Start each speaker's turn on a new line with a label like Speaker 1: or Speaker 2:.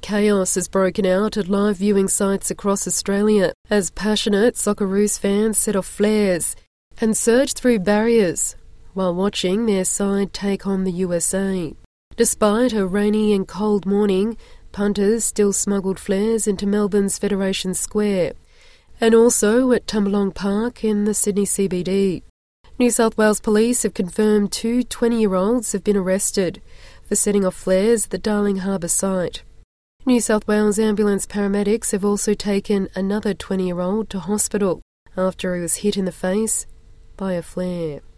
Speaker 1: chaos has broken out at live viewing sites across Australia as passionate Socceroos fans set off flares and surged through barriers while watching their side take on the USA. Despite a rainy and cold morning, punters still smuggled flares into Melbourne's Federation Square and also at Tumbalong Park in the Sydney CBD. New South Wales Police have confirmed 2 20-year-olds have been arrested for setting off flares at the Darling Harbour site. New South Wales ambulance paramedics have also taken another 20-year-old to hospital after he was hit in the face by a flare.